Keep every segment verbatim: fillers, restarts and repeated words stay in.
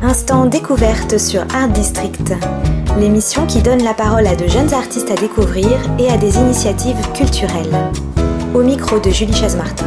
Instant découverte sur Art District, l'émission qui donne la parole à de jeunes artistes à découvrir et à des initiatives culturelles. Au micro de Julie Chaz-Martin.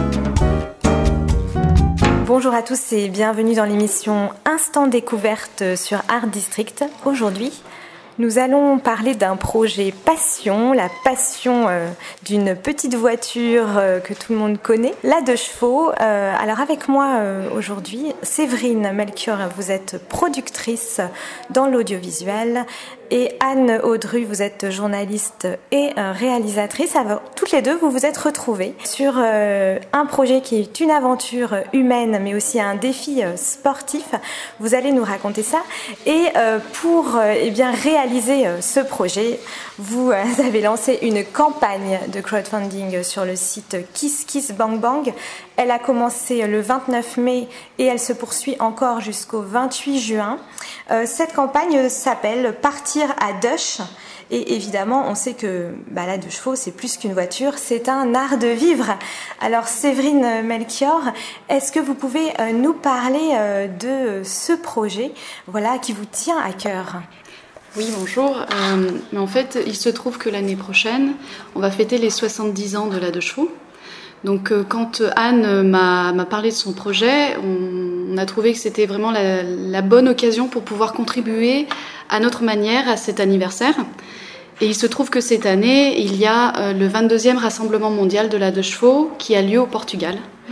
Bonjour à tous et bienvenue dans l'émission Instant découverte sur Art District. Aujourd'hui, nous allons parler d'un projet passion, la passion euh, d'une petite voiture euh, que tout le monde connaît, la deux chevaux. Euh, alors avec moi euh, aujourd'hui, Séverine Melchior, vous êtes productrice dans l'audiovisuel, et Anne Audru, vous êtes journaliste et euh, réalisatrice. Alors, toutes les deux, vous vous êtes retrouvées sur euh, un projet qui est une aventure humaine, mais aussi un défi euh, sportif. Vous allez nous raconter ça. Et euh, pour euh, eh bien, réaliser euh, ce projet, vous euh, avez lancé une campagne de crowdfunding sur le site Kiss Kiss Bang Bang. Elle a commencé le vingt-neuf mai et elle se poursuit encore jusqu'au vingt-huit juin. Euh, cette campagne s'appelle Partir à Dush. Et évidemment, on sait que bah, la deux chevaux, c'est plus qu'une voiture, c'est un art de vivre. Alors Séverine Melchior, est-ce que vous pouvez euh, nous parler euh, de ce projet, voilà, qui vous tient à cœur ? Oui, bonjour. Euh, mais en fait, il se trouve que l'année prochaine, on va fêter les soixante-dix ans de la deux chevaux. Donc euh, quand Anne m'a, m'a parlé de son projet, on, on a trouvé que c'était vraiment la, la bonne occasion pour pouvoir contribuer à notre manière à cet anniversaire. Et il se trouve que cette année, il y a euh, le vingt-deuxième rassemblement mondial de la deux chevaux qui a lieu au Portugal. Mmh.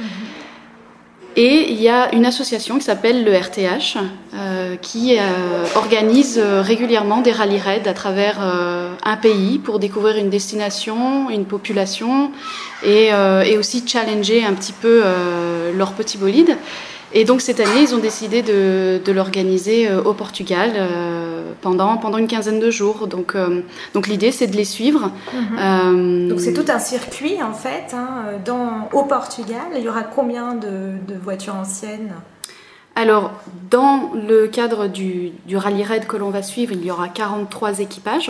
Et il y a une association qui s'appelle le R T H euh, qui euh, organise régulièrement des rallye-raids à travers euh, un pays pour découvrir une destination, une population et, euh, et aussi challenger un petit peu euh, leur petit bolide. Et donc cette année, ils ont décidé de, de l'organiser euh, au Portugal euh, pendant, pendant une quinzaine de jours. Donc, euh, donc l'idée, c'est de les suivre. Mmh. Euh, donc c'est tout un circuit en fait, hein, dans, au Portugal. Il y aura combien de, de voitures anciennes ? Alors, dans le cadre du, du rallye raid que l'on va suivre, il y aura quarante-trois équipages.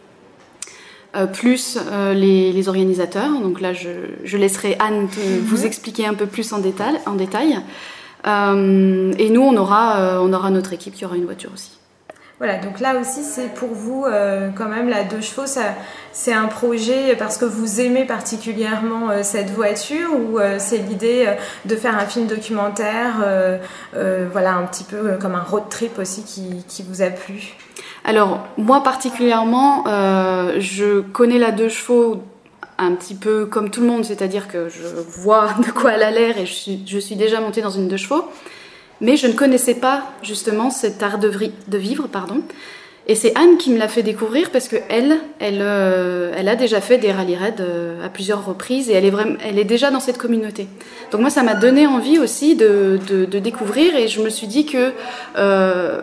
Euh, plus euh, les, les organisateurs. Donc là, je, je laisserai Anne te, mmh. vous expliquer un peu plus en détail. En détail. Euh, et nous, on aura, euh, on aura notre équipe qui aura une voiture aussi. Voilà, donc là aussi, c'est pour vous, euh, quand même, la deux chevaux, ça, c'est un projet parce que vous aimez particulièrement euh, cette voiture ou euh, c'est l'idée euh, de faire un film documentaire, euh, euh, voilà, un petit peu euh, comme un road trip aussi qui, qui vous a plu ? Alors, moi particulièrement, euh, je connais la deux chevaux un petit peu comme tout le monde, c'est-à-dire que je vois de quoi elle a l'air et je suis, je suis déjà montée dans une deux chevaux, mais je ne connaissais pas justement cet art de, vri- de vivre, pardon. Et c'est Anne qui me l'a fait découvrir parce que elle, elle, euh, elle a déjà fait des rallye-raids euh, à plusieurs reprises et elle est vraiment, elle est déjà dans cette communauté. Donc moi, ça m'a donné envie aussi de, de, de découvrir et je me suis dit que euh,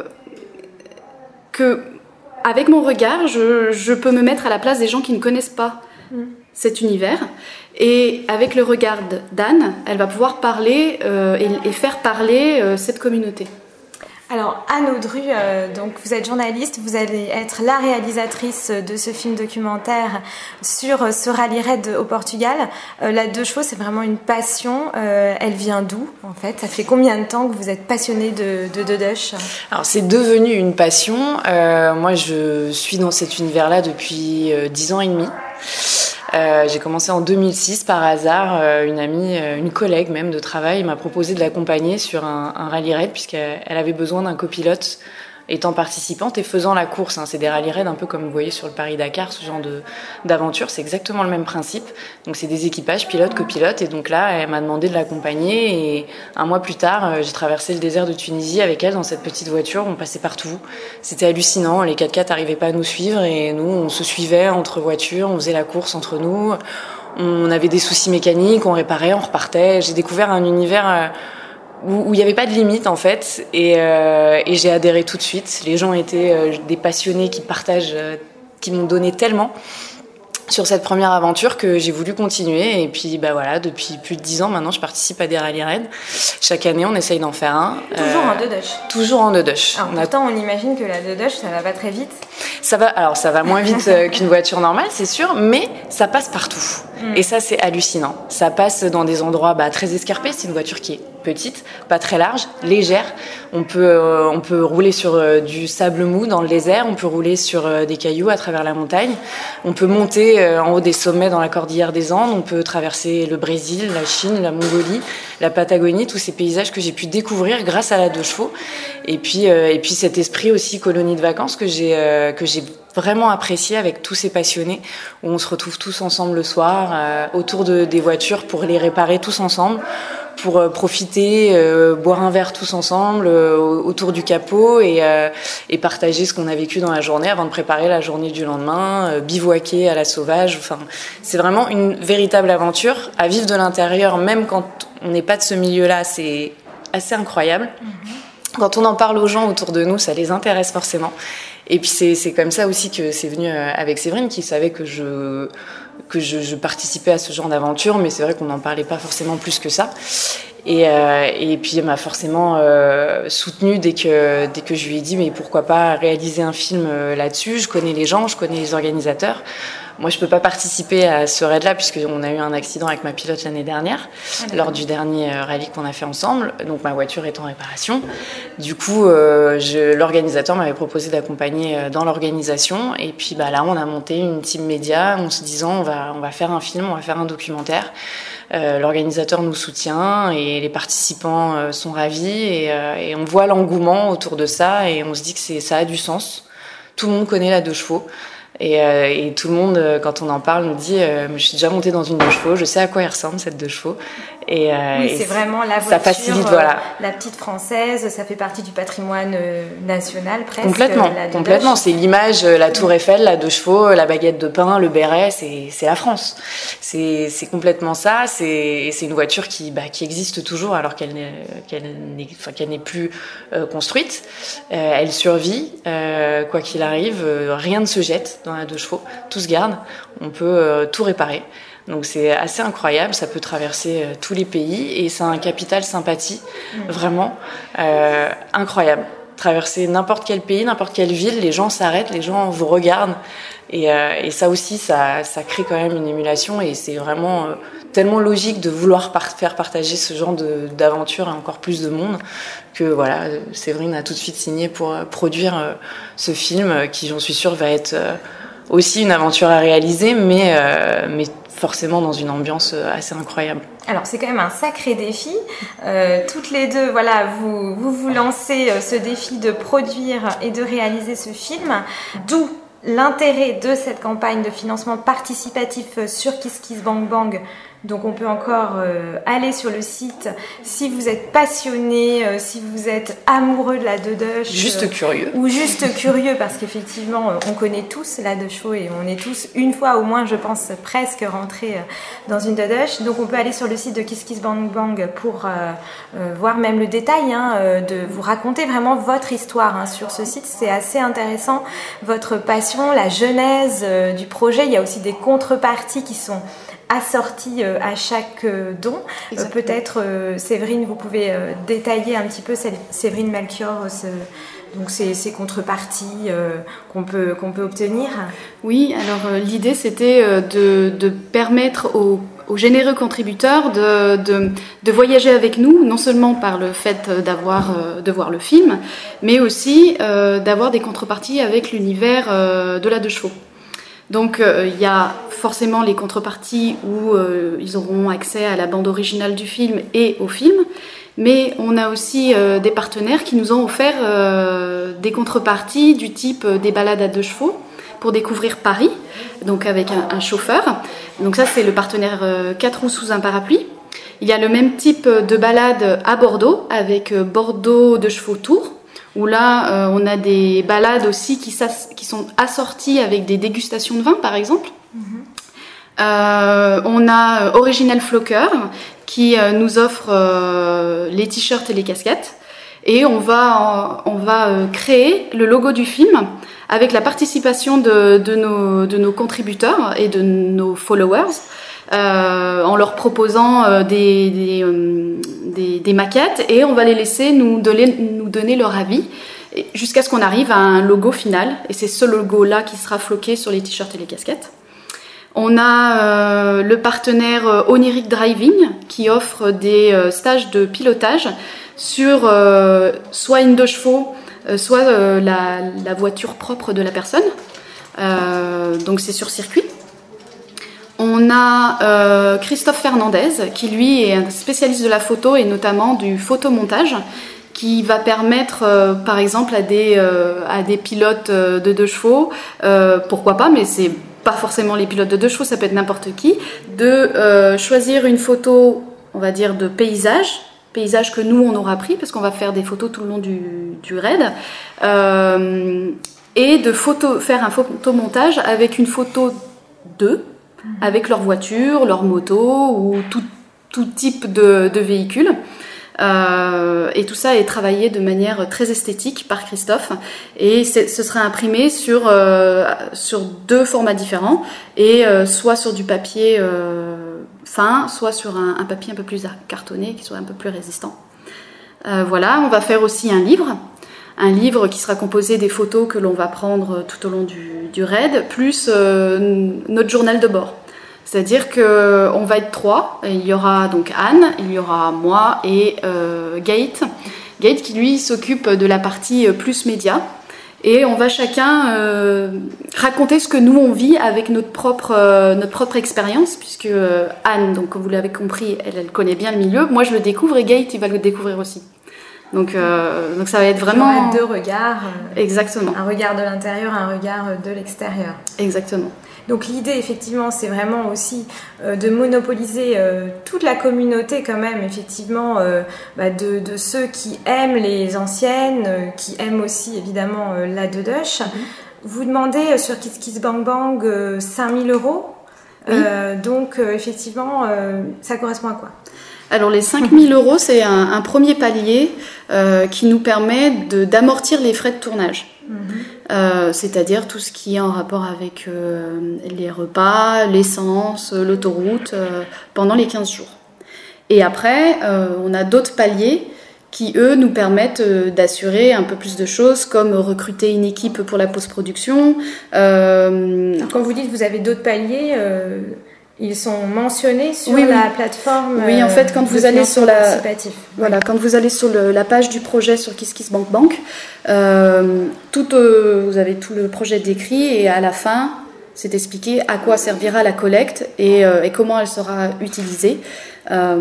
que avec mon regard, je, je peux me mettre à la place des gens qui ne connaissent pas mmh. cet univers. Et avec le regard d'Anne, elle va pouvoir parler euh, et, et faire parler euh, cette communauté. Alors Anne Audru, euh, donc vous êtes journaliste, vous allez être la réalisatrice de ce film documentaire sur euh, ce rallye raid au Portugal. Euh, la deux chevaux, c'est vraiment une passion. Euh, elle vient d'où en fait ? Ça fait combien de temps que vous êtes passionnée de de, de Dush ? Alors c'est devenu une passion. Euh, moi, je suis dans cet univers-là depuis euh, dix ans et demi. Euh, j'ai commencé en deux mille six par hasard. Euh, une amie, euh, une collègue même de travail m'a proposé de l'accompagner sur un, un rallye raid puisqu'elle elle avait besoin d'un copilote étant participante et faisant la course. Hein. C'est des rallye raids un peu comme vous voyez sur le Paris-Dakar, ce genre de, d'aventure. C'est exactement le même principe. Donc c'est des équipages, pilotes, copilotes. Et donc là, elle m'a demandé de l'accompagner. Et un mois plus tard, j'ai traversé le désert de Tunisie avec elle dans cette petite voiture. On passait partout. C'était hallucinant. Les quatre-quatre n'arrivaient pas à nous suivre. Et nous, on se suivait entre voitures. On faisait la course entre nous. On avait des soucis mécaniques. On réparait, on repartait. J'ai découvert un univers... Euh, où il n'y avait pas de limite en fait et, euh, et j'ai adhéré tout de suite. Les gens étaient euh, des passionnés qui partagent, euh, qui m'ont donné tellement sur cette première aventure que j'ai voulu continuer et puis bah voilà, depuis plus de dix ans maintenant je participe à des rallye raids. Chaque année on essaye d'en faire un. Toujours euh, en deux Dush. Toujours en deux Dush. Alors, pourtant on imagine que la deux Dush ça va pas très vite. Ça va, alors ça va moins vite qu'une voiture normale c'est sûr, mais ça passe partout. Mmh. Et ça, c'est hallucinant. Ça passe dans des endroits bah, très escarpés. C'est une voiture qui est petite, pas très large, légère. On peut, euh, on peut rouler sur euh, du sable mou dans le désert. On peut rouler sur euh, des cailloux à travers la montagne. On peut monter euh, en haut des sommets dans la cordillère des Andes. On peut traverser le Brésil, la Chine, la Mongolie, la Patagonie, tous ces paysages que j'ai pu découvrir grâce à la deux chevaux. Et puis, euh, et puis cet esprit aussi colonie de vacances que j'ai, euh, que j'ai vraiment apprécié avec tous ces passionnés où on se retrouve tous ensemble le soir euh, autour de, des voitures pour les réparer tous ensemble, pour euh, profiter, euh, boire un verre tous ensemble euh, autour du capot et, euh, et partager ce qu'on a vécu dans la journée avant de préparer la journée du lendemain, euh, bivouaquer à la sauvage. Enfin, c'est vraiment une véritable aventure à vivre de l'intérieur, même quand on n'est pas de ce milieu-là. C'est assez incroyable. Mm-hmm. Quand on en parle aux gens autour de nous, ça les intéresse forcément. Et puis c'est, c'est comme ça aussi que c'est venu avec Séverine, qui savait que je que je, je participais à ce genre d'aventure, mais c'est vrai qu'on n'en parlait pas forcément plus que ça. Et, euh, et puis elle m'a forcément euh, soutenue dès que dès que je lui ai dit mais pourquoi pas réaliser un film là-dessus. Je connais les gens, je connais les organisateurs. Moi, je peux pas participer à ce raid-là puisqu'on a eu un accident avec ma pilote l'année dernière, ah, lors du dernier rallye qu'on a fait ensemble. Donc ma voiture est en réparation. Du coup, euh, je, l'organisateur m'avait proposé d'accompagner dans l'organisation. Et puis bah là, on a monté une team média en se disant on va on va faire un film, on va faire un documentaire. Euh, l'organisateur nous soutient et les participants euh, sont ravis et, euh, et on voit l'engouement autour de ça et on se dit que c'est, ça a du sens. Tout le monde connaît la deux chevaux et, euh, et tout le monde, quand on en parle, nous dit euh, je suis déjà montée dans une deux chevaux, je sais à quoi elle ressemble cette deux chevaux. Et, euh, oui, c'est et vraiment la voiture, ça facilite, voilà. La petite française, ça fait partie du patrimoine national presque. Complètement, complètement. C'est l'image, la tour Eiffel, la deux chevaux, la baguette de pain, le béret, c'est, c'est la France. C'est, c'est complètement ça. C'est, c'est une voiture qui, bah, qui existe toujours alors qu'elle n'est, qu'elle n'est, enfin, qu'elle n'est plus euh, construite. Euh, elle survit, euh, quoi qu'il arrive. Euh, rien ne se jette dans la deux chevaux, tout se garde. On peut euh, tout réparer. Donc c'est assez incroyable, ça peut traverser euh, tous les pays et c'est un capital sympathie, mmh. vraiment euh, incroyable. Traverser n'importe quel pays, n'importe quelle ville, les gens s'arrêtent, les gens vous regardent et, euh, et ça aussi, ça, ça crée quand même une émulation et c'est vraiment euh, tellement logique de vouloir par- faire partager ce genre de, d'aventure à encore plus de monde que voilà, Séverine a tout de suite signé pour euh, produire euh, ce film euh, qui, j'en suis sûre, va être euh, aussi une aventure à réaliser, mais, euh, mais forcément dans une ambiance assez incroyable. Alors c'est quand même un sacré défi. Euh, toutes les deux, voilà, vous, vous vous lancez ce défi de produire et de réaliser ce film, d'où l'intérêt de cette campagne de financement participatif sur KissKissBankBank. Donc on peut encore euh, aller sur le site si vous êtes passionné, euh, si vous êtes amoureux de la Dodoche. Juste euh, curieux. Ou juste curieux parce qu'effectivement euh, on connaît tous la deux chevaux et on est tous une fois au moins je pense presque rentrés euh, dans une Dodoche. Donc on peut aller sur le site de KissKissBankBank pour euh, euh, voir même le détail, hein, euh, de vous raconter vraiment votre histoire hein, sur ce site. C'est assez intéressant, votre passion, la genèse euh, du projet. Il y a aussi des contreparties qui sont assorti euh, à chaque euh, don. Euh, peut-être, euh, Séverine, vous pouvez euh, détailler un petit peu, Séverine Melchior, ce, donc ces, ces contreparties euh, qu'on peut, qu'on peut obtenir. Oui, alors euh, l'idée c'était euh, de, de permettre aux, aux généreux contributeurs de, de, de voyager avec nous, non seulement par le fait d'avoir, euh, de voir le film, mais aussi euh, d'avoir des contreparties avec l'univers euh, de la deux chevaux. Donc il euh, y a forcément les contreparties où euh, ils auront accès à la bande originale du film et au film, mais on a aussi euh, des partenaires qui nous ont offert euh, des contreparties du type euh, des balades à deux chevaux pour découvrir Paris, donc avec un, un chauffeur. Donc ça c'est le partenaire euh, quatre roues sous un parapluie. Il y a le même type de balade à Bordeaux avec euh, Bordeaux deux chevaux Tour, où là, euh, on a des balades aussi qui, qui sont assorties avec des dégustations de vin, par exemple. Mm-hmm. Euh, on a euh, Original Flocker, qui euh, nous offre euh, les t-shirts et les casquettes. Et on va, euh, on va euh, créer le logo du film avec la participation de, de, nos, de nos contributeurs et de nos followers, euh, en leur proposant euh, des, des, euh, des, des maquettes et on va les laisser nous donner, nous donner leur avis jusqu'à ce qu'on arrive à un logo final et c'est ce logo-là qui sera floqué sur les t-shirts et les casquettes. On a euh, le partenaire euh, Oniric Driving qui offre des euh, stages de pilotage sur euh, soit une deux chevaux, euh, soit euh, la, la voiture propre de la personne. Euh, donc c'est sur circuit. On a euh, Christophe Fernandez qui lui est un spécialiste de la photo et notamment du photomontage, qui va permettre, euh, par exemple, à des, euh, à des pilotes euh, de deux chevaux, euh, pourquoi pas, mais c'est pas forcément les pilotes de deux chevaux, ça peut être n'importe qui, de euh, choisir une photo, on va dire, de paysage, paysage que nous, on aura pris, parce qu'on va faire des photos tout le long du, du raid, euh, et de photo, faire un photomontage avec une photo d'eux, avec leur voiture, leur moto, ou tout, tout type de, de véhicule. Euh, et tout ça est travaillé de manière très esthétique par Christophe et ce sera imprimé sur, euh, sur deux formats différents et euh, soit sur du papier euh, fin, soit sur un, un papier un peu plus cartonné qui soit un peu plus résistant. Euh, voilà, on va faire aussi un livre, un livre qui sera composé des photos que l'on va prendre tout au long du, du raid, plus euh, notre journal de bord. C'est-à-dire qu'on va être trois. Il y aura donc Anne, il y aura moi et euh, Gate. Gate qui lui s'occupe de la partie plus média. Et on va chacun euh, raconter ce que nous on vit avec notre propre, euh, notre propre expérience, puisque euh, Anne, donc comme vous l'avez compris, elle, elle connaît bien le milieu. Moi je le découvre et Gate il va le découvrir aussi. Donc, euh, donc ça va être vraiment... Il y aura deux regards. Euh, Exactement. Un regard de l'intérieur, un regard de l'extérieur. Exactement. Donc l'idée, effectivement, c'est vraiment aussi euh, de monopoliser euh, toute la communauté quand même, effectivement, euh, bah, de, de ceux qui aiment les anciennes, euh, qui aiment aussi, évidemment, euh, la Dedoche. Mm-hmm. Vous demandez euh, sur Kiss Kiss Bang Bang euh, cinq mille euros. Oui. Euh, donc, euh, effectivement, euh, ça correspond à quoi ? Alors les cinq mille euros, c'est un, un premier palier euh, qui nous permet de, d'amortir les frais de tournage. Mmh. Euh, c'est-à-dire tout ce qui est en rapport avec euh, les repas, l'essence, l'autoroute, euh, pendant les quinze jours. Et après, euh, on a d'autres paliers qui, eux, nous permettent euh, d'assurer un peu plus de choses, comme recruter une équipe pour la post-production. Euh... Alors, quand vous dites que vous avez d'autres paliers... Euh... Ils sont mentionnés sur oui, la oui. plateforme. Oui, en fait, quand vous allez sur la, voilà, oui. quand vous allez sur le, la page du projet sur Kiss Kiss Bank Bank, euh, tout, euh, vous avez tout le projet décrit et à la fin, c'est expliqué à quoi servira la collecte et, euh, et comment elle sera utilisée. Euh,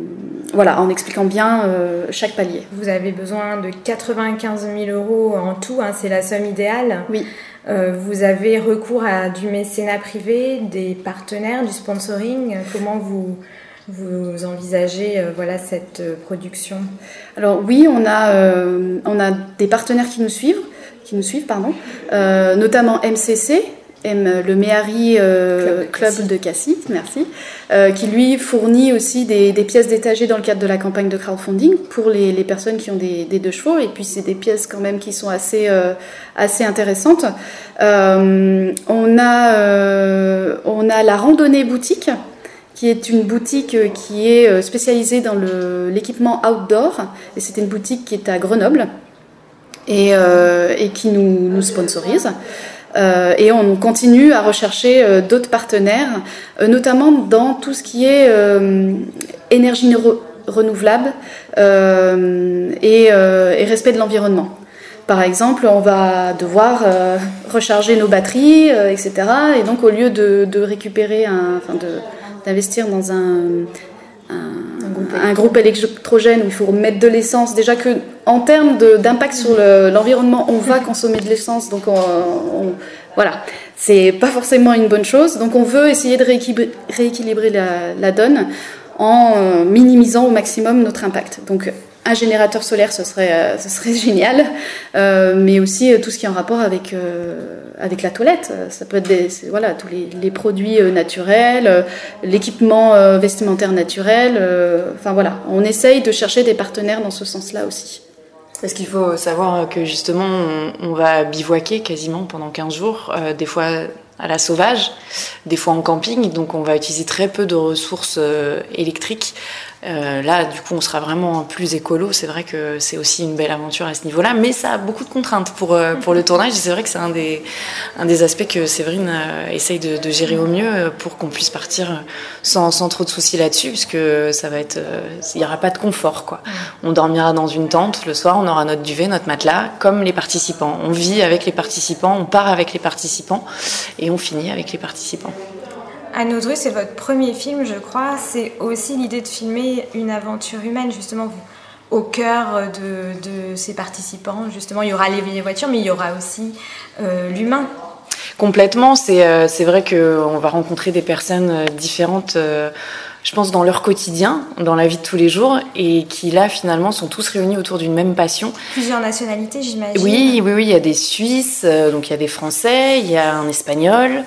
voilà, en expliquant bien euh, chaque palier. Vous avez besoin de quatre-vingt-quinze mille euros en tout, hein, c'est la somme idéale. Oui. Euh, vous avez recours à du mécénat privé, des partenaires, du sponsoring. Comment vous, vous envisagez euh, voilà, cette euh, production ? Alors oui, on a, euh, on a des partenaires qui nous suivent, qui nous suivent pardon, euh, notamment M C C, M, le Méhari euh, Club, Club de Cassis, merci, euh, qui lui fournit aussi des, des pièces détachées dans le cadre de la campagne de crowdfunding pour les, les personnes qui ont des, des deux chevaux, et puis c'est des pièces quand même qui sont assez, euh, assez intéressantes. Euh, on, a, euh, on a la randonnée boutique, qui est une boutique qui est spécialisée dans le, l'équipement outdoor, et c'est une boutique qui est à Grenoble, et, euh, et qui nous, nous sponsorise. Euh, et on continue à rechercher euh, d'autres partenaires, euh, notamment dans tout ce qui est euh, énergie re- renouvelable euh, et, euh, et respect de l'environnement. Par exemple, on va devoir euh, recharger nos batteries, euh, et cetera. Et donc, au lieu de, de récupérer, un, enfin de, d'investir dans un, un, un, groupe, un groupe électrogène où il faut mettre de l'essence, déjà que en termes de, d'impact sur le, l'environnement, on va consommer de l'essence, donc on, on, voilà, c'est pas forcément une bonne chose. Donc on veut essayer de rééquilibrer, rééquilibrer la, la donne en minimisant au maximum notre impact. Donc un générateur solaire, ce serait, ce serait génial, euh, mais aussi tout ce qui est en rapport avec, euh, avec la toilette. Ça peut être des, voilà, tous les, les produits naturels, euh, l'équipement euh, vestimentaire naturel. Euh, enfin voilà, on essaye de chercher des partenaires dans ce sens-là aussi. Parce qu'il faut savoir que justement, on, on va bivouaquer quasiment pendant quinze jours, euh, des fois à la sauvage, des fois en camping, donc on va utiliser très peu de ressources euh, électriques. Euh, là, du coup, on sera vraiment plus écolo. C'est vrai que c'est aussi une belle aventure à ce niveau-là, mais ça a beaucoup de contraintes pour, euh, pour le tournage. C'est vrai que c'est un des, un des aspects que Séverine euh, essaye de, de gérer au mieux pour qu'on puisse partir sans, sans trop de soucis là-dessus, puisque ça va être, euh, il n'y aura pas de confort, quoi. On dormira dans une tente. Le soir, on aura notre duvet, notre matelas, comme les participants. On vit avec les participants, on part avec les participants et on finit avec les participants. Anne Audru, c'est votre premier film, je crois. C'est aussi l'idée de filmer une aventure humaine, justement, vous, au cœur de, de ces participants. Justement, il y aura les, les voitures, mais il y aura aussi euh, l'humain. Complètement. C'est, euh, c'est vrai qu'on va rencontrer des personnes différentes, euh, je pense, dans leur quotidien, dans la vie de tous les jours, et qui, là, finalement, sont tous réunis autour d'une même passion. Plusieurs nationalités, j'imagine. Oui, oui, oui. Il y a des Suisses, euh, donc il y a des Français, il y a un Espagnol.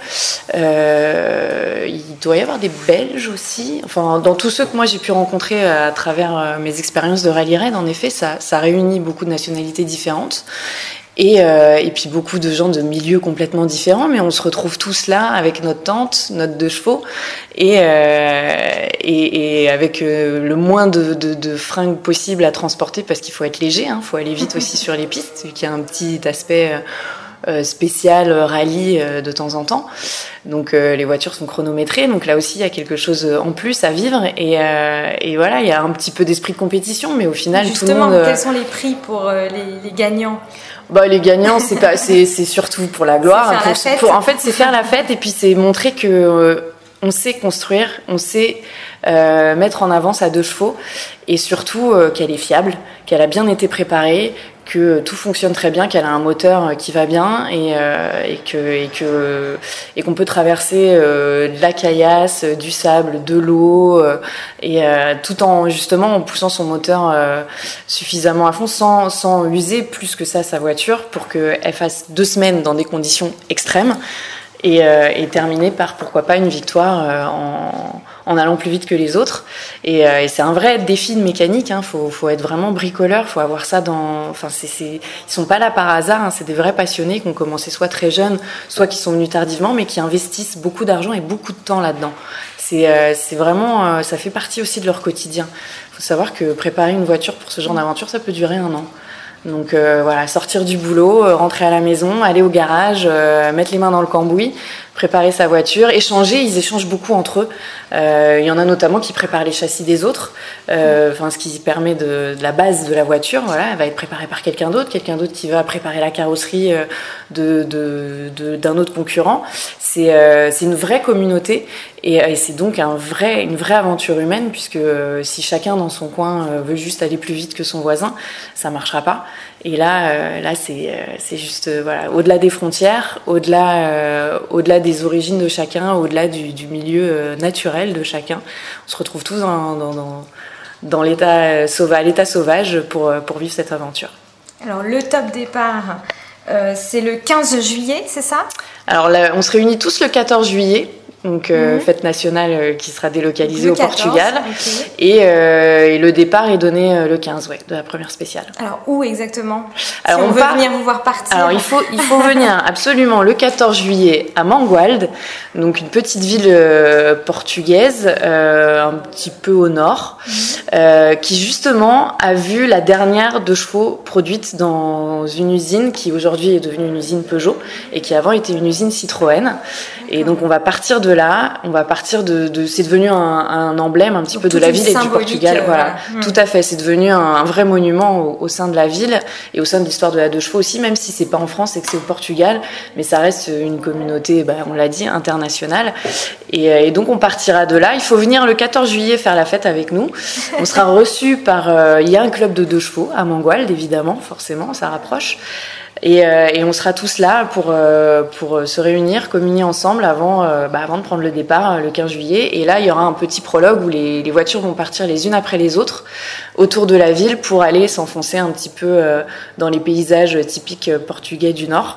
Euh, il doit y avoir des Belges aussi. Enfin, dans tous ceux que moi j'ai pu rencontrer à travers euh, mes expériences de rallye raid, en effet, ça, ça réunit beaucoup de nationalités différentes. Et, euh, et puis beaucoup de gens de milieux complètement différents, mais on se retrouve tous là avec notre tente, notre deux chevaux, et, euh, et, et avec euh, le moins de, de, de fringues possible à transporter, parce qu'il faut être léger, il hein, faut aller vite aussi sur les pistes, vu qu'il y a un petit aspect euh, spécial rallye euh, de temps en temps. Donc euh, les voitures sont chronométrées, donc là aussi il y a quelque chose en plus à vivre, et, euh, et voilà, il y a un petit peu d'esprit de compétition, mais au final justement, tout le monde... quels sont les prix pour euh, les, les gagnants? Bah, les gagnants, c'est pas, c'est, c'est surtout pour la gloire. Pour, la pour, en fait, c'est faire la fête, et puis c'est montrer que euh, on sait construire, on sait euh, mettre en avant sa deux chevaux, et surtout euh, qu'elle est fiable, qu'elle a bien été préparée, que tout fonctionne très bien, qu'elle a un moteur qui va bien, et, euh, et que et que et qu'on peut traverser euh, de la caillasse, du sable, de l'eau, euh, et euh, tout en justement en poussant son moteur euh, suffisamment à fond, sans sans user plus que ça sa voiture, pour qu'elle fasse deux semaines dans des conditions extrêmes, et, euh, et terminer par pourquoi pas une victoire euh, en en allant plus vite que les autres. Et, euh, et c'est un vrai défi de mécanique, hein. Faut, faut être vraiment bricoleur, faut avoir ça dans... Enfin, c'est, c'est... Ils sont pas là par hasard, hein. C'est des vrais passionnés qui ont commencé soit très jeunes, soit qui sont venus tardivement, mais qui investissent beaucoup d'argent et beaucoup de temps là-dedans. C'est, euh, c'est vraiment... Euh, ça fait partie aussi de leur quotidien. Faut savoir que préparer une voiture pour ce genre d'aventure, ça peut durer un an. Donc euh, voilà, sortir du boulot, euh, rentrer à la maison, aller au garage, euh, mettre les mains dans le cambouis, préparer sa voiture, échanger. Ils échangent beaucoup entre eux. Euh, il y en a notamment qui préparent les châssis des autres, euh, enfin ce qui permet de, de la base de la voiture. Voilà, elle va être préparée par quelqu'un d'autre, quelqu'un d'autre qui va préparer la carrosserie euh, de, de, de, d'un autre concurrent. C'est, euh, c'est une vraie communauté, et, et c'est donc un vrai, une vraie aventure humaine, puisque euh, si chacun dans son coin euh, veut juste aller plus vite que son voisin, ça marchera pas. Et là, euh, là c'est, euh, c'est juste euh, voilà, au-delà des frontières, au-delà, euh, au-delà des origines de chacun, au-delà du, du milieu euh, naturel de chacun. On se retrouve tous dans, dans, dans, dans l'état sauvage, l'état sauvage pour, pour vivre cette aventure. Alors le top départ, euh, c'est le quinze juillet, c'est ça ? Alors là, on se réunit tous le quatorze juillet. Donc euh, mmh. fête nationale euh, qui sera délocalisée le au quatorze, Portugal, okay. et, euh, et le départ est donné euh, le quinze, ouais, de la première spéciale. Alors où exactement ? Alors si on, on veut part... venir vous voir partir. Alors il faut il faut venir absolument le quatorze juillet à Mangualde, donc une petite ville euh, portugaise, euh, un petit peu au nord, mmh. euh, qui justement a vu la dernière deux chevaux produite dans une usine qui aujourd'hui est devenue une usine Peugeot et qui avant était une usine Citroën. Et donc on va partir de là, on va partir de, de c'est devenu un, un emblème un petit donc peu de la ville et du Portugal. Euh, voilà, mmh. Tout à fait. C'est devenu un, un vrai monument au, au sein de la ville et au sein de l'histoire de la deux chevaux aussi, même si c'est pas en France et que c'est au Portugal, mais ça reste une communauté, bah, on l'a dit, internationale. Et, et donc on partira de là. Il faut venir le quatorze juillet faire la fête avec nous. On sera reçu par, euh, il y a un club de deux chevaux à Mangualde, évidemment, forcément, ça rapproche. Et, euh, et on sera tous là pour, euh, pour se réunir, communier ensemble avant, euh, bah, avant de prendre le départ euh, le quinze juillet. Et là, il y aura un petit prologue où les, les voitures vont partir les unes après les autres autour de la ville pour aller s'enfoncer un petit peu euh, dans les paysages typiques portugais du Nord.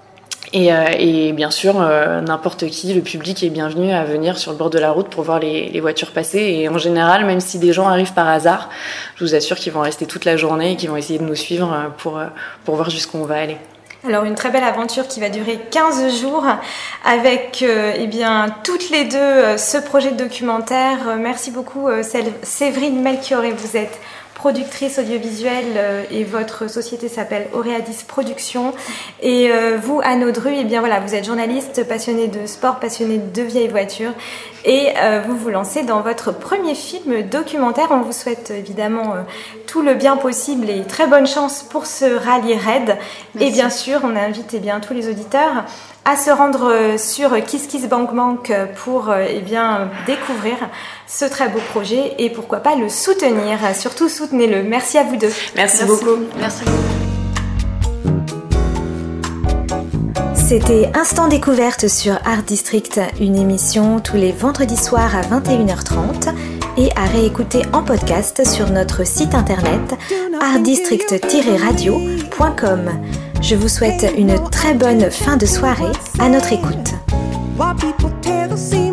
Et, euh, et bien sûr, euh, n'importe qui, le public est bienvenu à venir sur le bord de la route pour voir les, les voitures passer. Et en général, même si des gens arrivent par hasard, je vous assure qu'ils vont rester toute la journée et qu'ils vont essayer de nous suivre pour, pour voir jusqu'où on va aller. Alors une très belle aventure qui va durer quinze jours avec euh, eh bien, toutes les deux euh, ce projet de documentaire. Euh, merci beaucoup euh, Séverine Melchioré, vous êtes productrice audiovisuelle euh, et votre société s'appelle Auréadis Productions. Et euh, vous, Anne Audru, eh bien, voilà, vous êtes journaliste, passionnée de sport, passionnée de vieilles voitures et euh, vous vous lancez dans votre premier film documentaire. On vous souhaite évidemment euh, tout le bien possible et très bonne chance pour ce rallye raid. Merci. Et bien sûr, on invite eh bien, tous les auditeurs à se rendre sur Kiss Kiss Bank Bank pour eh bien, découvrir ce très beau projet et pourquoi pas le soutenir. Surtout soutenez-le. Merci à vous deux. Merci, Merci beaucoup. Merci beaucoup. C'était Instant Découverte sur Art District, une émission tous les vendredis soirs à vingt et une heures trente et à réécouter en podcast sur notre site internet art district tiret radio point com. Je vous souhaite une très bonne fin de soirée à notre écoute.